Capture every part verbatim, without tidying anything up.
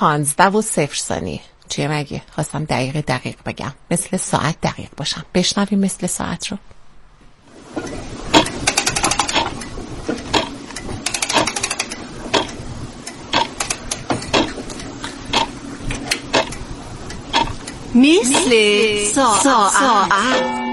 پانزده و صفر ثانیه. چیه مگه؟ خواستم دقیقه دقیق بگم، مثل ساعت دقیق باشم. بشنویم مثل ساعت رو. مثل ساعت.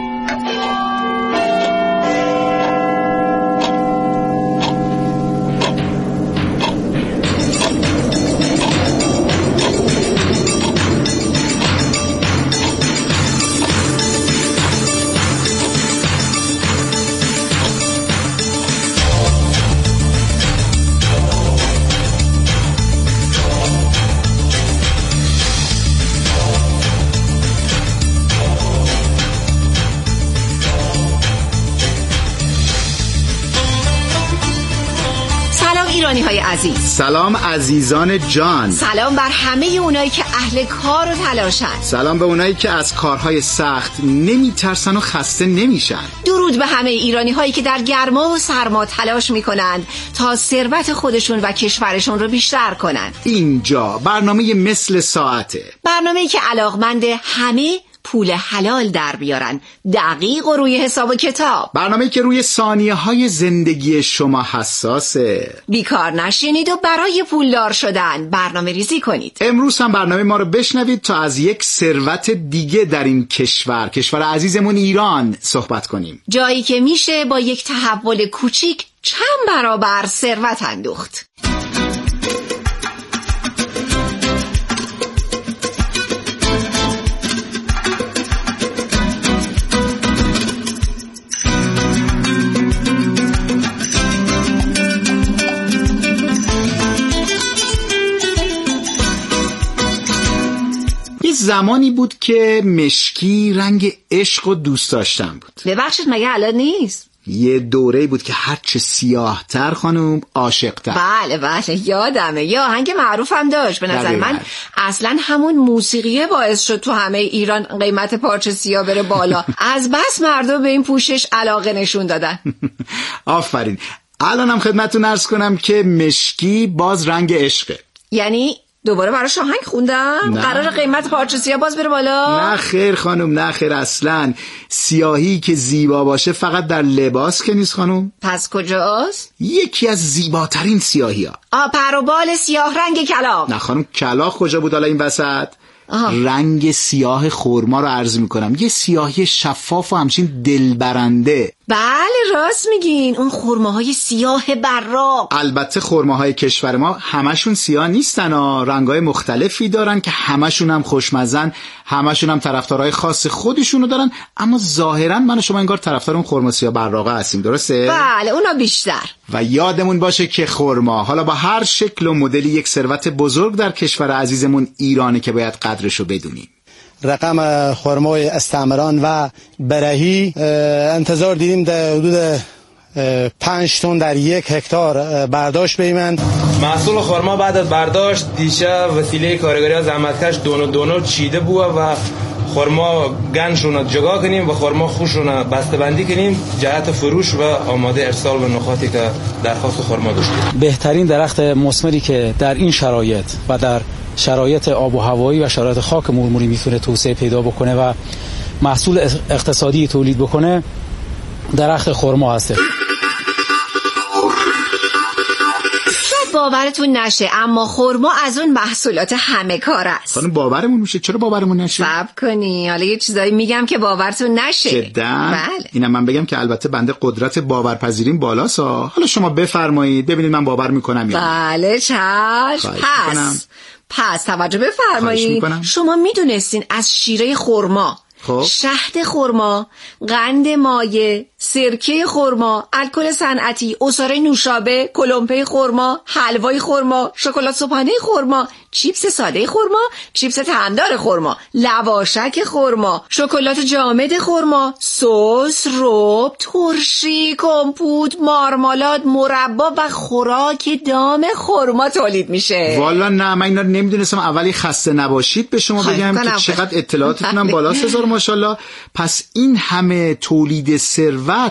ایرانی های عزیز، سلام عزیزان جان. سلام بر همه اونایی که اهل کار و تلاشن. سلام به اونایی که از کارهای سخت نمیترسن و خسته نمیشن. درود به همه ایرانی هایی که در گرما و سرما تلاش میکنند تا ثروت خودشون و کشورشون رو بیشتر کنند. اینجا برنامه مثل ساعته، برنامه‌ای که علاقمند همه پول حلال در بیارن، دقیق و روی حساب و کتاب. برنامه‌ای که روی ثانیه های زندگی شما حساسه. بیکار نشینید و برای پولدار شدن برنامه ریزی کنید. امروز هم برنامه ما رو بشنوید تا از یک ثروت دیگه در این کشور، کشور عزیزمون ایران صحبت کنیم. جایی که میشه با یک تحول کوچیک چند برابر ثروت اندوخت. زمانی بود که مشکی رنگ عشق و دوست داشتن بود. ببخشید مگه الان نیست؟ یه دوره بود که هرچه سیاه تر خانم عاشق تر. بله بله یادمه، یه آهنگ معروف هم داشت. به نظر من اصلا همون موسیقیه باعث شد تو همه ایران قیمت پارچه سیاه بره بالا. از بس مردم به این پوشش علاقه نشون دادن. آفرین. الانم خدمتتون عرض کنم که مشکی باز رنگ عشقه. یعنی دوباره براش آهنگ خوندم؟ قرار قیمت پارچه سیاه باز بره بالا؟ نه خیر خانم، نه خیر. اصلا سیاهی که زیبا باشه فقط در لباس که نیست خانم. پس کجاست؟ یکی از زیباترین سیاهی ها. آ پر و بال سیاه رنگ کلاغ. نه خانم، کلاغ کجا بود حالا این وسط؟ آه. رنگ سیاه خرما رو عرض میکنم، یه سیاهی شفاف و همچین دلبرنده. بله راست میگین، اون خرماهای سیاه براق. البته خرماهای کشور ما همشون سیاه نیستن ها، رنگای مختلفی دارن که همشون هم خوشمزن، همشون هم طرفدارای خاص خودشونو دارن، اما ظاهرا من و شما انگار طرفدار اون خرما سیاه براقه هستیم، درسته؟ بله اونا بیشتر. و یادمون باشه که خرما حالا با هر شکل و مدلی یک ثروت بزرگ در کشور عزیزمون ایرانه که باید قدرشو بدونیم. رقم خرمای استعمران و برهی انتظار دیدیم در حدود پنج تن در یک هکتار برداشت بیمند. محصول خرما بعد از برداشت دیشه وسیله کارگری ها زحمتکش دونو دونو چیده بود و خرما گنشون جدا کنیم و خرما خوشون بسته بندی کنیم جهت فروش و آماده ارسال به نقاطی که درخواست خرما داشتیم. بهترین درخت مثمری که در این شرایط و در شرایط آب و هوایی و شرایط خاک مرموری میتونه توسعه پیدا بکنه و محصول اقتصادی تولید بکنه درخت خرما هسته. باورتون نشه اما خرما از اون محصولات همه کار است. خانم باورمون میشه. چرا باورمون نشه؟ صبر کنی، حالا یه چیزایی میگم که باورتون نشه. جدا؟ بله. اینم من بگم که البته بنده قدرت باورپذیریم بالاست. حالا شما بفرمایید ببینید من باور میکنم یا نه. بله چشم. پس پس توجه بفرمایید. شما میدونستین از شیره خرما، خب. شهد خرما، قند مایع، سرکه خرما، الکل صنعتی، عصاره نوشابه، کلمپه خرما، حلوای خرما، شکلات صبحانه خرما، چیپس ساده خرما، چیپس طعمدار خرما، لواشک خرما، شکلات جامد خرما، سس، رب، ترشی، کمپوت، مارمالاد، مربا و خوراک دام خرما تولید میشه. والا نه، من اینا رو نمیدونستم. اولی خسته نباشید به شما بگم که چقدر اطلاعاتتونم بالاست. هزار ماشاءالله. پس این همه تولید ثروت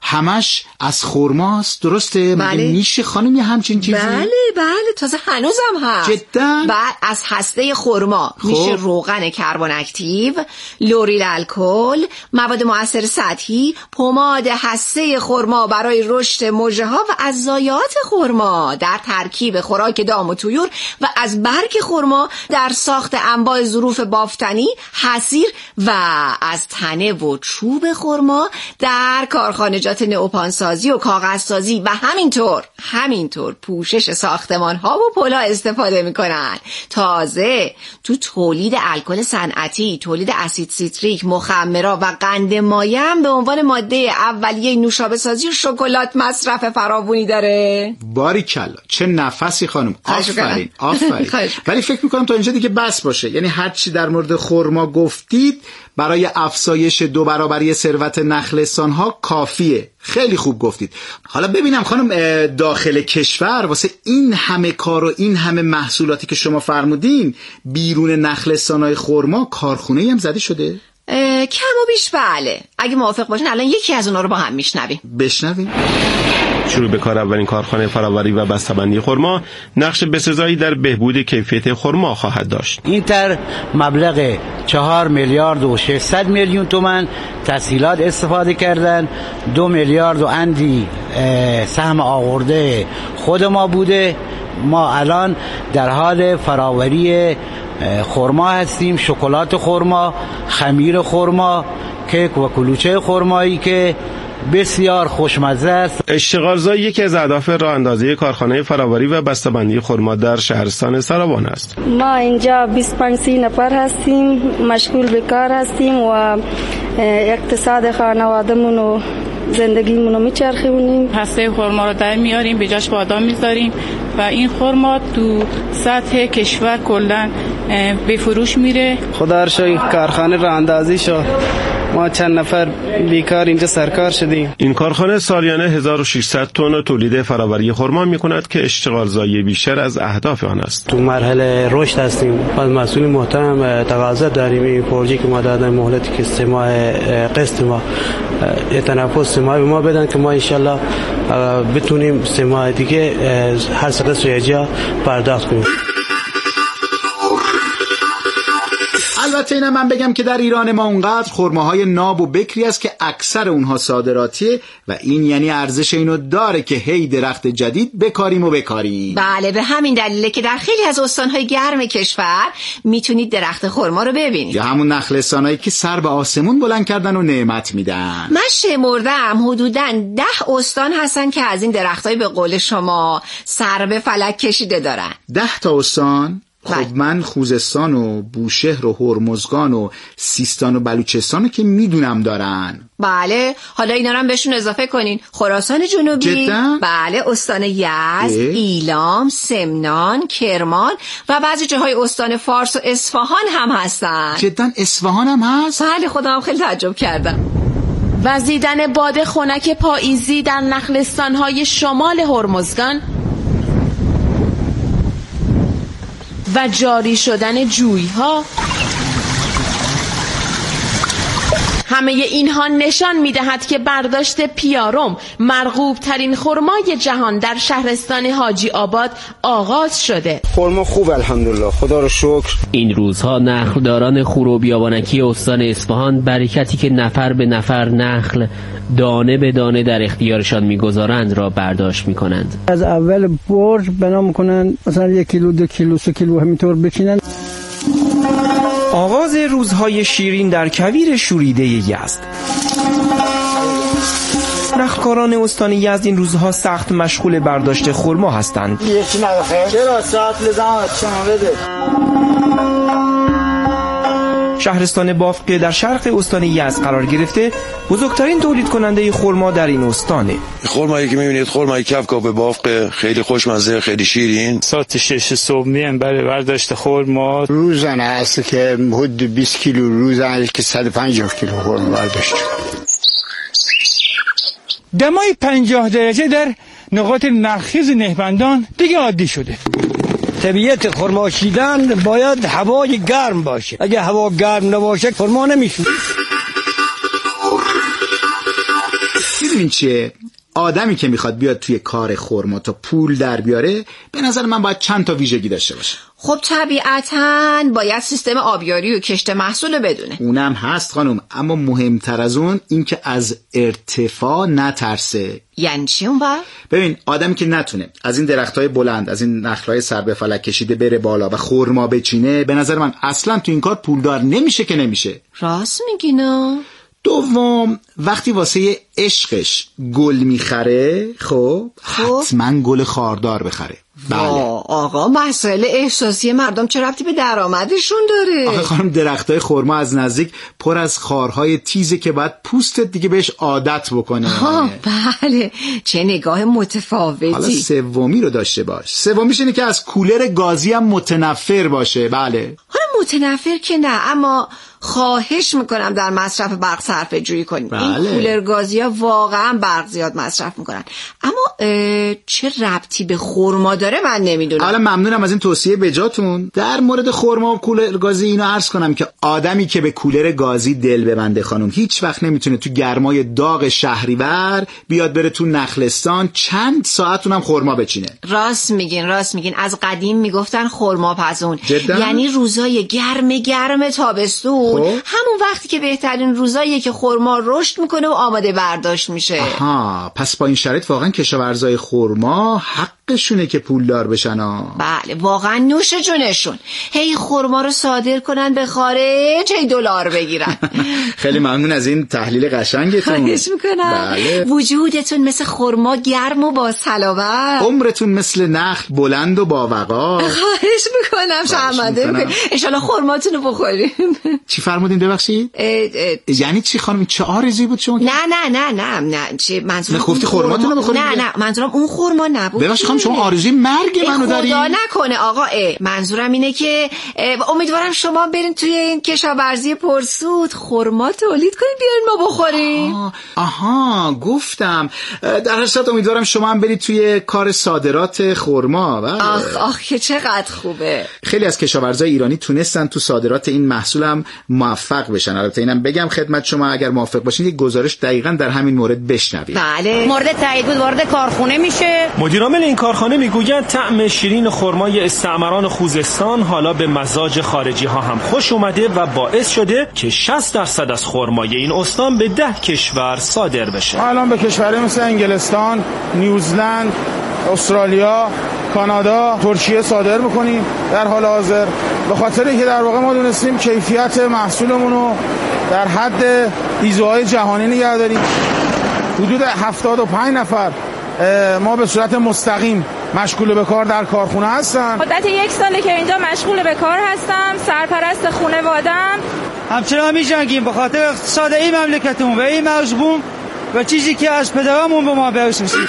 همش از خرماست، درسته؟ بله. میشه خانم یه همچین چیزی؟ بله بله تازه هنوزم هست. جدا؟ بعد از هسته خرما خب. میشه روغن کربن اکتیو، لوریل الکل، مواد مؤثر سطحی، پماد هسته خرما برای رشد مژه ها و از ضایعات خرما در ترکیب خوراک دام و طیور و از برگ خرما در ساخت انواع ظروف بافتنی، حصیر و از تنه و چوب خرما در کارخانجات نئوپانسازی و کاغذسازی و همینطور همینطور پوشش ساختمان ها و پلها استفاده میکنن. تازه تو تولید الکل صنعتی، تولید اسید سیتریک، مخمرات و قند مایع هم به عنوان ماده اولیه نوشابه سازی و شکلات مصرف فراوانی داره. باریکلا، چه نفسی خانم. آفرین آفرین. ولی فکر میکنم تا اینجا دیگه بس باشه. یعنی هر چی در مورد خرما گفتید برای افزایش دو برابری ثروت نخلستان ها کافیه. خیلی خوب گفتید. حالا ببینم خانم، داخل کشور واسه این همه کار و این همه محصولاتی که شما فرمودین بیرون نخلستان های خرما کارخونه هم زده شده؟ کم و بیش بله. اگه موافق باشین الان یکی از اونا رو با هم میشنویم. بشنویم. شروع به کار اولین کارخانه فراوری و بسته‌بندی خرما نقش بسزایی در بهبود کیفیت خرما خواهد داشت. این تر مبلغ چهار میلیارد و ششصد میلیون تومان تسهیلات استفاده کردن، دو میلیارد و اندی سهم آورده خود ما بوده. ما الان در حال فراوری خرما هستیم، شکلات خرما، خمیر خرما، کیک و کلوچه خرمایی که بسیار خوشمزه است. اشتغالزایی یکی از اهداف راه اندازی کارخانه فراوری و بسته‌بندی خرما در شهرستان سروان است. ما اینجا بیست و پنج نفر هستیم، مشغول به کار هستیم و اقتصاد خانواده‌مون و زندگیمون رو میچرخونیم. هسته خرما رو در میاریم، به جاش بادام میذاریم و این خرما تو سطح کشور کلا به فروش میره. خدا رو شکر کارخانه راه اندازی شد، ما چند نفر بیکار اینجا سرکار شدیم. این کارخانه سالیانه هزار و ششصد تن تولید فراوری خرما میکند که اشتغالزایی بیشتر از اهداف آن است. تو مرحله رشد هستیم. از مسئول محترم تقاضا داریم این پروژه که ما دادن مهلتی که سه ماه قسط ما تنفس سه ماه به ما بدن که ما ان شاءالله بتونیم سه ماه دیگه هر سه قسط اجرا پرداخت کنیم. البته اینم من بگم که در ایران ما اونقدر خرماهای ناب و بکری است که اکثر اونها صادراتیه و این یعنی ارزش اینو داره که هی درخت جدید بکاریم و بکاریم. بله، به همین دلیله که در خیلی از استانهای گرم کشور میتونید درخت خرما رو ببینید. یا همون نخلستانایی که سر به آسمون بلند کردن و نعمت میدن. من شمردم حدوداً ده استان هستن که از این درختای به قول شما سر به فلک کشیده دارن. ده تا استان؟ خب من خوزستان و بوشهر و هرمزگان و سیستان و بلوچستان که میدونم دارن. بله، حالا اینا رو هم بهشون اضافه کنین. خراسان جنوبی، جدا؟ بله، استان یزد، ایلام، سمنان، کرمان و بعضی جاهای استان فارس و اصفهان هم هستن. جدا اصفهان هم هست؟ بله، خودم خیلی تعجب کردم. وزیدن باد خنک پاییزی در نخلستان‌های شمال هرمزگان و جاری شدن جوی‌ها، همه اینها نشان می‌دهد که برداشت پیارم، مرغوب ترین خرمای جهان، در شهرستان حاجی آباد آغاز شده. خرما خوب الحمدلله، خدا رو شکر. این روزها نخلداران خور و بیابانکی استان اصفهان برکتی که نفر به نفر نخل دانه به دانه در اختیارشان میگذارند را برداشت میکنند. از اول برج بنا میکنن، مثلا یک کیلو دو کیلو سه کیلو همینطور بچینن. آغاز روزهای شیرین در کویر شوریده یزد. نخلکاران استان یزد این روزها سخت مشغول برداشت خرما هستند. یکی نداخل چرا ساعت لزام شما بده. شهرستان بافق که در شرق استان یزد قرار گرفته بزرگترین تولید کننده خرما در این استانه. خرمایی که میبینید خرمای کفکاپ بافق، خیلی خوشمزه، خیلی شیرین. ساعت شش صبح میان برای برداشت خرما. روزانه هست که حدود بیست کیلو روزانه که صد و پنجاه کیلو خرما برداشت. دمای پنجاه درجه در نقاط مرکز نهبندان دیگه عادی شده. طبیعت خرما چیدن باید هوای گرم باشه. اگه هوا گرم نباشه خرما نمیشه. میدونین چیه؟ آدمی که میخواد بیاد توی کار خرما تا پول در بیاره، به نظر من باید چند تا ویژگی داشته باشه. خب طبیعتاً باید سیستم آبیاری و کشت محصول بدونه. اونم هست خانم، اما مهمتر از اون این که از ارتفاع نترسه. یعنی چی اون با؟ ببین آدمی که نتونه از این درختای بلند، از این نخلای سر به فلک کشیده بره بالا و خرما بچینه، به نظر من اصلا تو این کار پولدار نمیشه که نمیشه. راست میگی نه؟ دوم، وقتی واسه عشقش گل میخره، خب حتما گل خاردار بخره. بله. آقا مسائل احساسی مردم چه ربطی به درآمدشون داره؟ آخه خانم درختای خرما از نزدیک پر از خارهای تیزه که باید پوستت دیگه بهش عادت بکنه. آه بله، چه نگاه متفاوتی. حالا سومی رو داشته باش. سومیش اینه که از کولر گازی هم متنفر باشه. بله. حالا متنفر که نه، اما خواهش میکنم در مصرف برق صرفه جویی کنیم. بله. این کولر گازی ها واقعا برق زیاد مصرف میکنن. اما چه ربطی به خرما داره من نمیدونم. حالا ممنونم از این توصیه بجاتون. در مورد خرما و کولر گازی اینو عرض کنم که آدمی که به کولر گازی دل ببنده خانم هیچ وقت نمیتونه تو گرمای داغ شهریور بیاد بره تو نخلستان چند ساعت اونم خرما بچینه. راست میگین راست میگین از قدیم میگفتن خرما پزون. جدا؟ یعنی روزای گرم گرم تابستون، خب؟ همون وقتی که بهترین روزاییه که خرما رشد میکنه و آماده برداشت میشه. آها، پس با این شرایط واقعا کشاورزای خرما حقشونه که پولدار بشن ها. بله واقعا نوش جونشون. هی خرما رو صادر کنن به خارج، هی دلار بگیرن. خیلی ممنون از این تحلیل قشنگتون. خواهش میکنم. بله. وجودتون مثل خرما گرم و با صلابت، عمرتون مثل نخل بلند و با وقار. خواهش میکنم شرمنده میکنم. ان شاء الله خرماتون رو بخوریم. چی فرمودین ببخشید؟ یعنی چی خانم؟ چه آرزویی بود شما؟ نه نه نه نه نه چی منظورم؟ گفتی خرماتون رو بخورید؟ نه نه منظورم اون خرما نبود. ببخشید خانم شما آرزوی مرگ منو دارین؟ خدا نکنه آقا. منظورم اینه که امیدوارم شما برین توی این کشاورزی پرسود خرما تولید کنین بیارین ما بخوریم. آها, آها گفتم در هر صورت امیدوارم شما هم برید توی کار صادرات خرما. بله. آخ آخ که چقدر خوبه. خیلی از کشاورزای ایرانی تونستن تو صادرات این محصول هم موفق بشن. البته اینم بگم خدمت شما اگر موافق باشین یک گزارش دقیقاً در همین مورد بشنوید. بله. مورد تایید بود وارد کارخونه میشه. مدیر عامل این کارخانه میگوید طعم شیرین خرمای استعمران خوزستان حالا به مزاج خارجی ها هم خوش اومده و باعث شده که شصت درصد از خرمای این استان به ده کشور صادر بشه. الان به کشورهای مثل انگلستان، نیوزلند، استرالیا، کانادا، ترکیه صادر میکنیم در حال حاضر، به خاطر اینکه در واقع ما دونستیم کیفیت محصولمون رو در حد ایزوهای جهانی نگه داریم. حدود هفتاد و پنج نفر ما به صورت مستقیم مشغول به کار در کارخونه هستن. مدت یک ساله که اینجا مشغول به کار هستم، سرپرست خانواده‌ام. همچنان می‌جنگیم به خاطر اقتصاد این مملکتمون و این مظلوم و چیزی که از پدرامون به ما ورثه شد.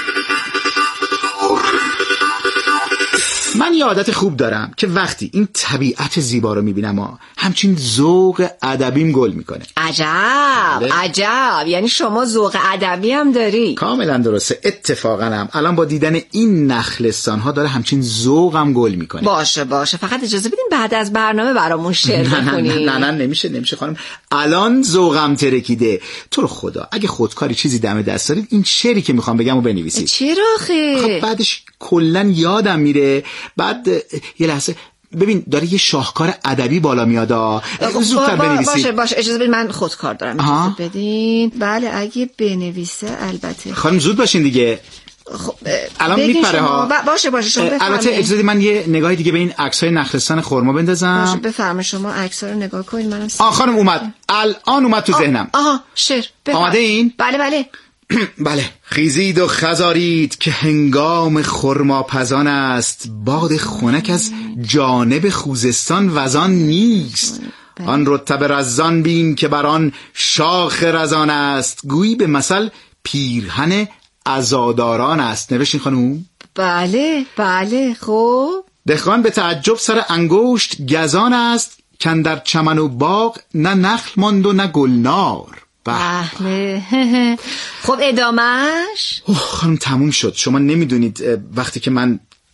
من یه عادت خوب دارم که وقتی این طبیعت زیبا رو میبینم ها همچین ذوق ادبیم گل میکنه. عجب بله. عجب، یعنی شما ذوق ادبی هم داری؟ کاملا درسته. اتفاقا هم الان با دیدن این نخلستان ها داره همچین ذوقم گل میکنه. باشه باشه، فقط اجازه بدین بعد از برنامه برامون شعر بخونی. نه نه نه نه نمیشه نمیشه خانم، الان ذوقم ترکیده. تو رو خدا اگه خودکاری چیزی دم دست دارید این شعری که میخوام بگمو بنویسید. چرا خیر؟ خب بعدش کلا یادم میره. بعد یه لحظه ببین داره یه شاهکار ادبی بالا میاد. زودتر بنویسید. باشه باشه اجازه بدین من خودکار دارم. اجازه بدین. بله اگه بنویسه البته. خانم زود باشین دیگه. خب الان میپره ها. باشه باشه شما بفرمایید. البته اجازه بدید من یه نگاهی دیگه به این عکسای نخلستان خرما بندازم. باشه بفرمایید شما عکس‌ها رو نگاه کنید. منم آ خانم اومد. الان اومد تو ذهنم. آها شعر. آماده این؟ بله بله. بله. خیزید و خزارید که هنگام خرما پزان است، باد خنک از جانب خوزستان وزان نیست. آن رطب رزان بین که بر آن شاخ رزان است، گویی به مثل پیرهن عزاداران است. نوشین خانوم؟ بله بله. خب دهقان به تعجب سر انگشت گزان است، کن در چمن و باغ نه نخل ماند و نه گلنار. بله. خب ادامهش؟ اوه خانم تموم شد. شما نمیدونید وقتی که من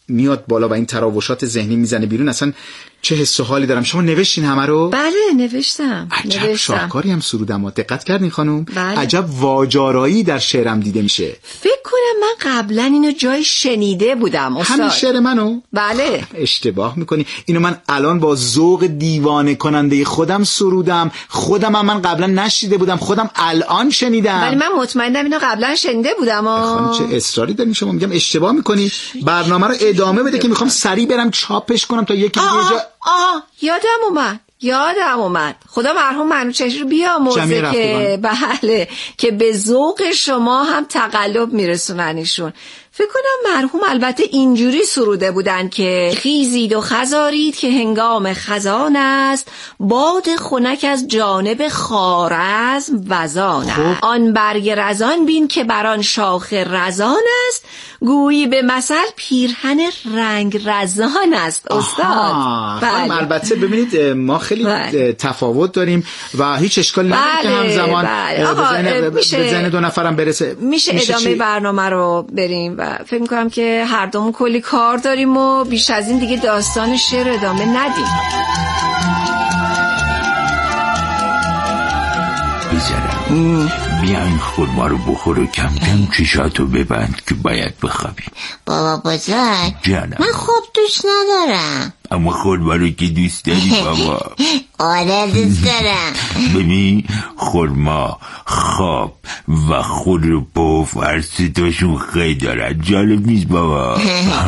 میاد بالا و این تراوشات ذهنی میزنه بیرون، اصلا چه حس و حالی دارم. شما نوشتین همه رو؟ بله نوشتم. عجب نوشتم. شاهکاری هم سرودم. و دقت کردین خانم؟ بله. عجب واجارایی در شعرم دیده میشه. فکر کنم من قبلا اینو جای شنیده بودم استاد. همین شعر منو؟ بله. اشتباه میکنی. اینو من الان با ذوق دیوانه کننده خودم سرودم. خودم هم من قبلا نشیده بودم، خودم الان شنیدم. ولی من مطمئنم اینو قبلا شنیده بودم. خانم چه اصراری دارین شما؟ میگم اشتباه میکنی. برنامه رو ادامه بده که میخوام سریع برم چاپش کنم تا یکی دیگه جا. آه یادم اومد یادم اومد خدا مرحوم منوچهری رو بیامرزه که بله که به ذوق شما هم تقلب میرسونن ایشون. فکر کنم مرحوم البته اینجوری سروده بودن که خیزید و خزارید که هنگام خزان است، باد خنک از جانب خوارزم وزان است. آن برگ رزان بین که بران شاخ رزان است، گویی به مثل پیرهن رنگ رزان است. استاد بله. البته ببینید ما خیلی بله. تفاوت داریم و هیچ اشکالی نداره بله. که همزمان بله. به ذهن دو نفرم برسه. میشه, میشه ادامه چی؟ برنامه رو بریم و فکر میکنم که هر دومون کلی کار داریم و بیش از این دیگه داستان شعر ادامه ندیم. بذارم بیاین خورما رو بخور و کم کم چشاتو ببند که باید بخوابی. بابا بزرگ جانم من خوب دوست ندارم. اما خورما رو که دوست داری بابا. آره دوست دارم. ببین خورما، خواب و خور و پف هر ستاشون خیلی دارن. جالب نیست بابا؟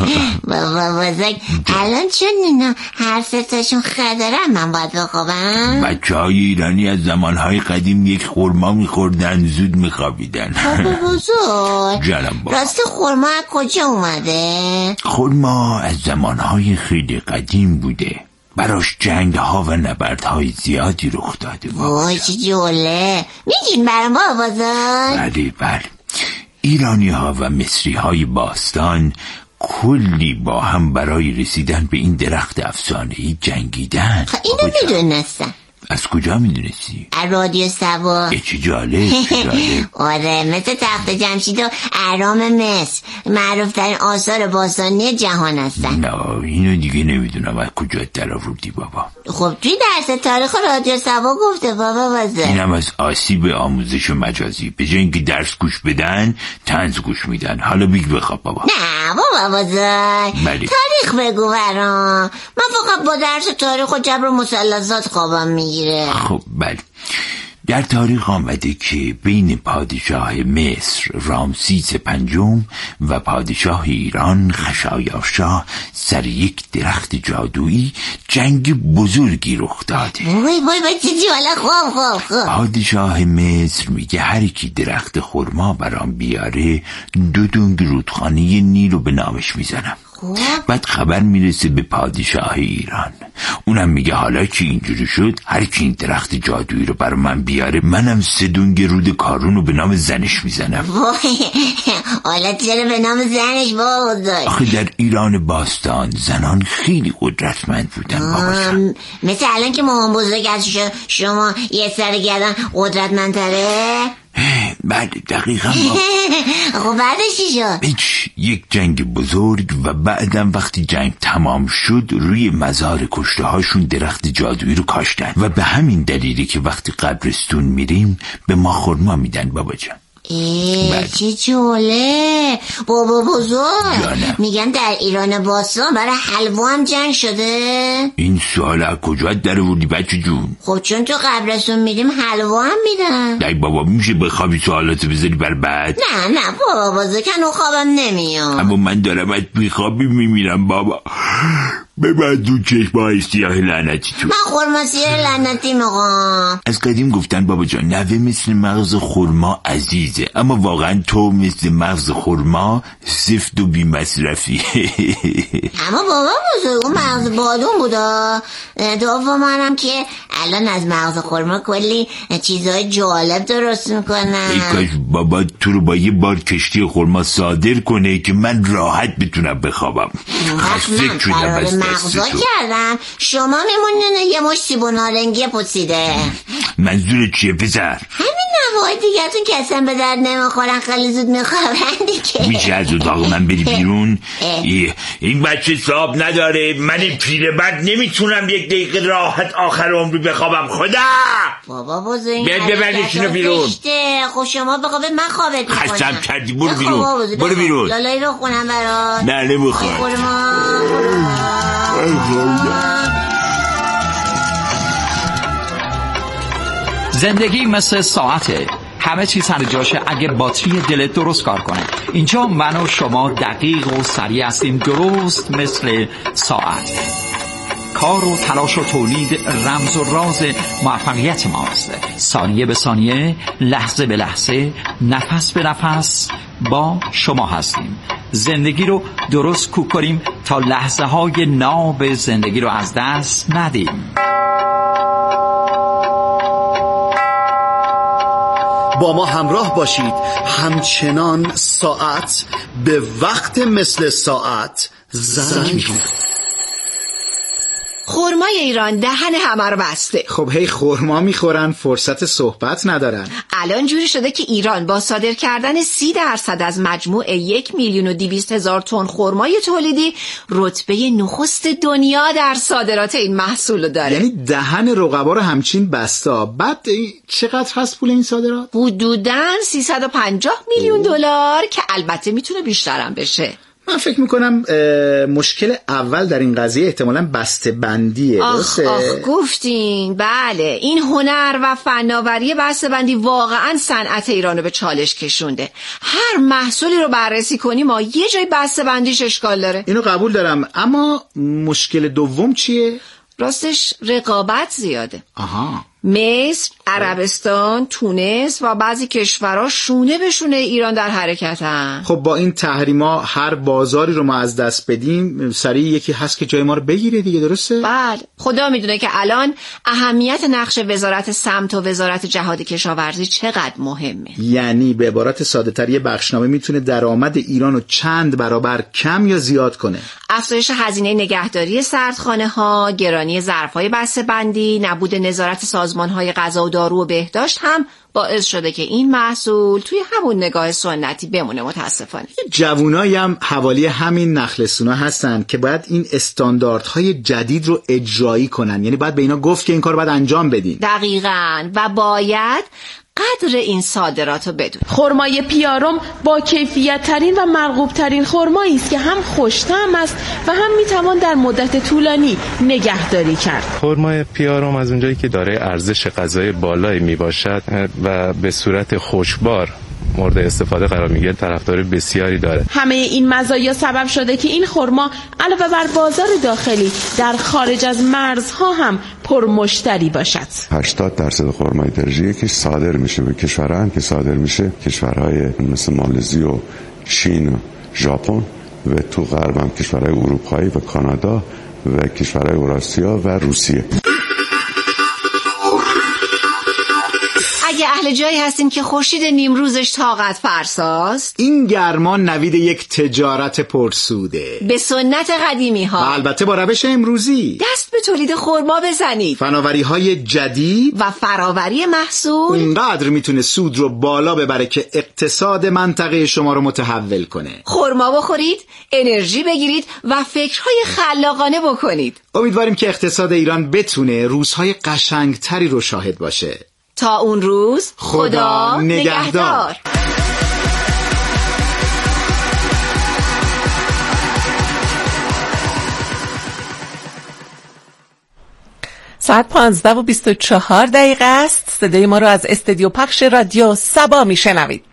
بابا بزرگ الان چون اینا هر ستاشون خیلی دارن من باید بخوابم؟ بچه های ایرانی از زمانهای قدیم یک خورما میخوردن زود میخوابیدن. بابا بزرگ جانم بابا راستی خورما از کجا اومده؟ خورما از زمانهای خیلی قدیم بوده، براش جنگ ها و نبرد های زیادی رخ داده. وای چه جوله میگین برام بابا بزرگ؟ بله بله ایرانی ها و مصری های باستان کلی با هم برای رسیدن به این درخت افسانه‌ای جنگیدن. اینو میدونستم. از کجا میدونستی؟ از رادیو سوا. چه جالب چه جالب. آره مثل تخت جمشید و اهرام مصر معروف ترین آثار باستانی جهان هستن. نه اینو دیگه نمیدونم از کجا در آوردی بابا. خب توی درس تاریخ رادیو سوا گفته بابا بازه. اینم از آسیب آموزش و مجازی. به جای اینکه درس گوش بدن طنز گوش میدن. حالا بیگ بخواب بابا. نه بابا بازه بلی. تاریخ بگو برام. من فقط با درس تاریخ و جبر و مثلثات خوابم میگیره. خب بله در تاریخ آمده که بین پادشاه مصر رامسیس پنجم و پادشاه ایران خشایارشا سر یک درخت جادویی جنگ بزرگی رخ داده. وای وای وای چه جاله. خواب خواب خواب پادشاه مصر میگه هر کی درخت خرما برام بیاره دو دنگ رودخانه نیل رو به نامش میزنم. بعد خبر میرسه به پادشاه ایران، اونم میگه حالا که اینجوری شد هر کی این درخت جادویی رو برای من بیاره منم سه دنگ رود کارون رو به نام زنش میزنم. حالا چرا به نام زنش بابا؟ آخه در ایران باستان زنان خیلی قدرتمند بودن بابا. مثل الان که مامان بزرگ از شما یه سر گردن قدرتمندتره. بله دقیقا. خب بعدش چی شد؟ هیچ یک جنگ بزرگ و بعدم وقتی جنگ تمام شد روی مزار کشته هاشون درخت جادویی رو کاشتن و به همین دلیلی که وقتی قبرستون میریم به ما خرما میدن بابا جان. ای چه جوله. بابا بزرگ جانم. میگن در ایران باستان برای حلوا هم جنگ شده. این سوال از کجا در آوردی بچه جون؟ خب چون تو قبرستون میریم حلوا هم میدن. ای بابا میشه بخوابی سوالاتو بذاری بر بعد؟ نه نه بابا بزرگ کنو خوابم نمیاد. اما من دارم از بیخوابی میمیرم بابا. ببند اون چشمای سیاه لعنتی تو. من خرما سیاه لعنتی میخوام. از قدیم گفتن بابا جان نوه مثل مغز خرما عزیزه، اما واقعا تو مثل مغز خرما سفت و بی مصرفی. اما بابا بزرگ اون مغز بادون بودا. دوم منم که الان از مغز خرما کلی چیزای جالب درست میکنن. ای کاش بابا تو رو با یه بار کشتی خرما صادر کنه که من راحت بتونم بخوابم. خسته شدم از مغزا کردم شما میمونین یه مش سیب و نارنگی پوسیده. منظور چیه پسر؟ همینم وای دیگه‌تون که اصلا به درد نمیخورن خیلی زود میخوابن دیگه. میشه از اتاق من بری بیرون؟ این بچه صاحب نداره، من پیرمرد نمیتونم یک دقیقه راحت آخر عمری بخوابم. خدا بابا بزرگ بیاد ببردشونو بیرون. خب شما به خواب من خوابت میکنم. خستم کردی، برو بیرون، برو بیرون. لالایی رو خونم برات. نه نمیخواد. زندگی مثل ساعته، همه چیز سر جاشه اگه باتری دلت درست کار کنه. اینجا من و شما دقیق و سریع هستیم، درست مثل ساعت. کار و تلاش و تولید رمز و راز موفقیت ماست. ثانیه به ثانیه، لحظه به لحظه، نفس به نفس با شما هستیم. زندگی رو درست کوک کنیم تا لحظه های ناب زندگی رو از دست ندیم. با ما همراه باشید، همچنان ساعت به وقت مثل ساعت زنگ می‌زنه. خرمای ایران دهن همه رو بسته. خب هی خرما میخورن، فرصت صحبت ندارن. الان جوری شده که ایران با صادر کردن سی درصد از مجموع یک میلیون و دویست هزار تن خرمای تولیدی رتبه نخست دنیا در صادرات این محصول داره. یعنی دهن رقبا رو همچین بستا. بعد چقدر هست پول این صادرات؟ حدوداً سیصد و پنجاه میلیون دلار که البته میتونه بیشترم بشه. من فکر میکنم مشکل اول در این قضیه احتمالاً بسته بندیه. آخ آخ گفتین. بله، این هنر و فناوری بسته بندی واقعاً صنعت ایران رو به چالش کشونده. هر محصولی رو بررسی کنیم ما یه جای بسته بندیش اشکال داره. اینو قبول دارم، اما مشکل دوم چیه؟ راستش رقابت زیاده. آها. مصر، عربستان، تونس و بعضی کشورها شونه به شونه ایران در حرکتن. خب با این تحریما هر بازاری رو ما از دست بدیم سریع یکی هست که جای ما رو بگیره دیگه، درسته؟ بله، خدا میدونه که الان اهمیت نقش وزارت سمت و وزارت جهاد کشاورزی چقدر مهمه. یعنی به عبارت ساده تر یه بخشنامه میتونه درآمد ایران رو چند برابر کم یا زیاد کنه. افزایش هزینه نگهداری سردخانه ها، گرانی ظرف‌های بسته‌بندی، نبود نظارت سازمان‌های غذا و دارو و بهداشت هم باعث شده که این محصول توی همون نگاه سنتی بمونه. متاسفانه جوونایی هم حوالی همین نخلستونا هستن که باید این استانداردهای جدید رو اجرایی کنن. یعنی باید به اینا گفت که این کار باید انجام بدین. دقیقاً، و باید قدر این صادرات رو بدون. خرمای پیارم با کیفیت ترین و مرغوب ترین خرمایی است که هم خوش‌طعم است و هم میتوان در مدت طولانی نگهداری کرد. خرمای پیارم از اونجایی که داره ارزش غذایی بالایی میباشد و به صورت خوشبار مورد استفاده قرار میگیره، طرفدار بسیاری داره. همه این مزایا سبب شده که این خرما علاوه بر بازار داخلی در خارج از مرزها هم پرمشتری باشد. هشتاد درصد خرمای درجه که صادر میشه به کشورها هم که صادر میشه کشورهای مثل مالزی و چین و ژاپن و تو غرب هم کشورهای اروپایی و کانادا و کشورهای اوراسیا و روسیه. اگه اهل جایی هستین که خورشید نیمروزش طاقت فرساست، این گرمان نوید یک تجارت پرسوده به سنت قدیمی ها، البته با روش امروزی دست به تولید خرما بزنید. فناوری های جدید و فراوری محصول اونقدر میتونه سود رو بالا ببره که اقتصاد منطقه شما رو متحول کنه. خرما بخورید، انرژی بگیرید و فکرهای خلاقانه بکنید. امیدواریم که اقتصاد ایران بتونه روزهای قشنگتری رو شاهد باشه. تا اون روز خدا, خدا نگهدار. ساعت پانزده و بیست و چهار دقیقه است. صدای ما رو از استودیو پخش رادیو سبا میشنوید.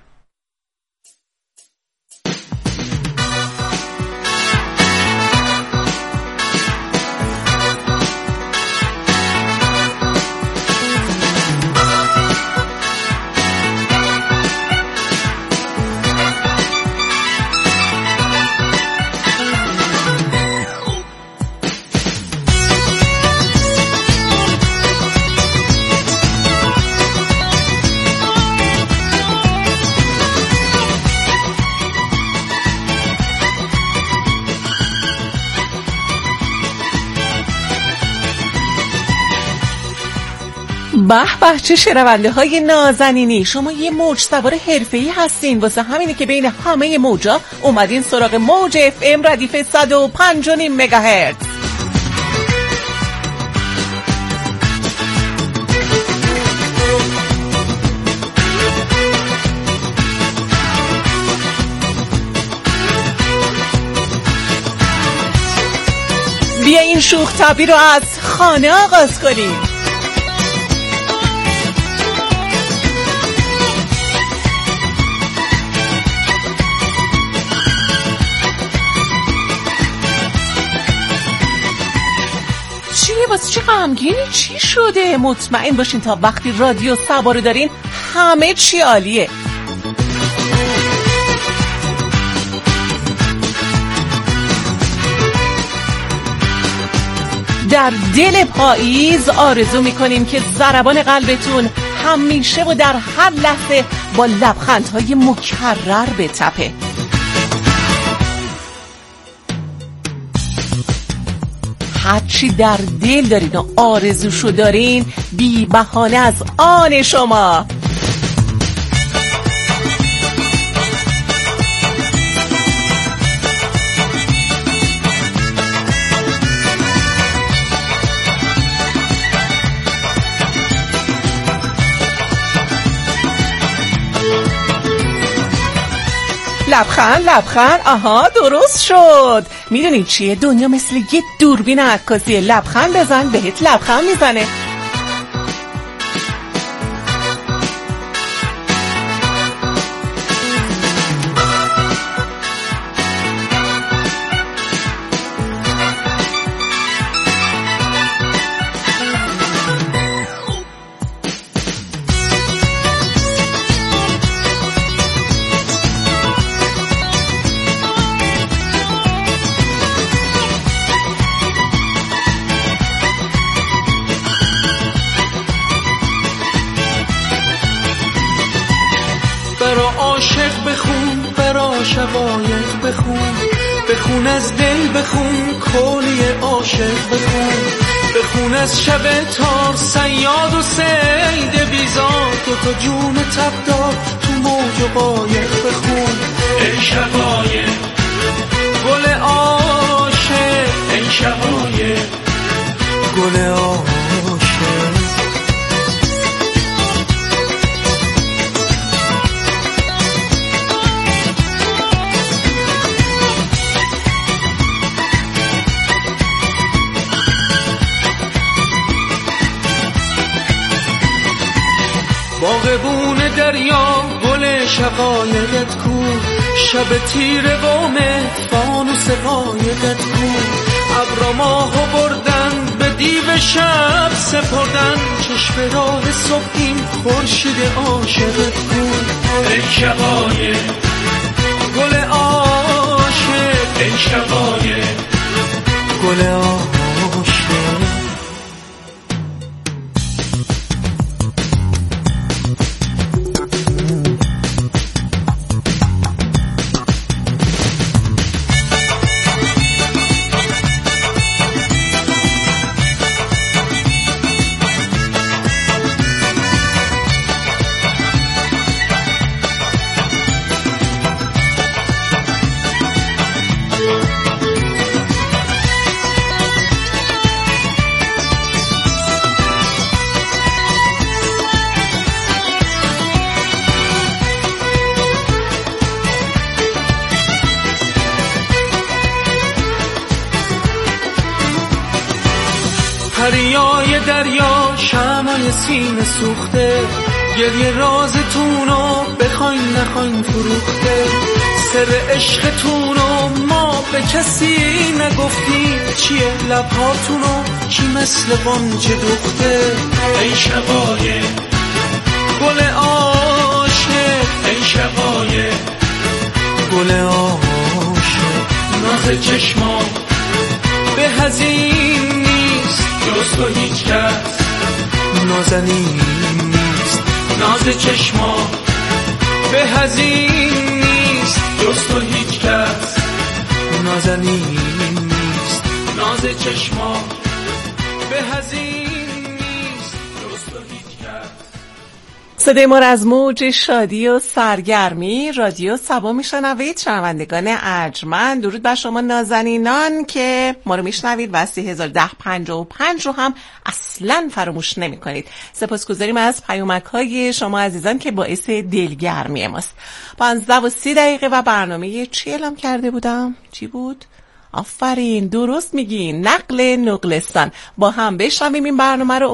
به به چه شنونده های نازنینی، شما یه موج سوار حرفه‌ای هستین، واسه همینه که بین همه موجا اومدین سراغ موج اف ام ردیف صد و پنج و نیم مگاهرتز. بیا این شوخ طبعی رو از خانه آغاز کنیم. چیه واسه چی غمگینی؟ چی شده؟ مطمئن باشین تا وقتی رادیو سبا رو دارین همه چی عالیه. در دل پاییز آرزو میکنیم که ضربان قلبتون همیشه و در هر لحظه با لبخندهای مکرر بتپه. هرچی در دل دارین و آرزوشو دارین بی بهانه از آن شما. لبخند لبخند، آها درست شد. میدونید چیه؟ دنیا مثل یه دوربین عکاسی، لبخند بزن بهت لبخند میزنه. شقایق بخون، بخون از دل، بخون کلی عاشق بخون، بخون از شب تار صیاد و صید بیزار، دو تا جون تبدار تو موج و قایق بخون. ای شقایق گل عاشق، ای شقایق گل عاشق. باغبون دریا گل شقایقت کو، شب تیره و مهفانوس قایقت کو، ابر ماهو بردن به دیو شب سپردن، چشم راه صبح این خورشید عاشقت کو. ای شقایق گل عاشق، ای شقایق گل عاشق. دریای دریا شمعای سینه سوخته، گریه رازتونو بخواین نخواین فروخته، سر عشقتونو ما به کسی نگفتیم، چیه لبهاتونو کی مثل غنچه دوخته. ای شقایق گل عاشق، ای شقایق گل عاشق. ناز چشما به هزین جز تو هیچ کس نازنین نیست، ناز چشما به هزین نیست، جز تو هیچ کس نازنین نیست، ناز چشما به هزین نیست، جز تو هیچ کس. صدای ما از موج شادی و سرگرمی رادیو سبا میشنوید. شنوندگان ارجمند، درود بر شما نازنینان که ما رو میشنوید و سی هزار ده پنجاه و پنج رو هم اصلا فراموش نمی کنید. سپاسگزاریم از پیامک های شما عزیزان که باعث دلگرمی ماست. پانزده و سی دقیقه و برنامه چی اعلام کرده بودم؟ چی بود؟ آفرین، درست میگین، نقل نقلستان. با هم بشنویم این برنامه رو.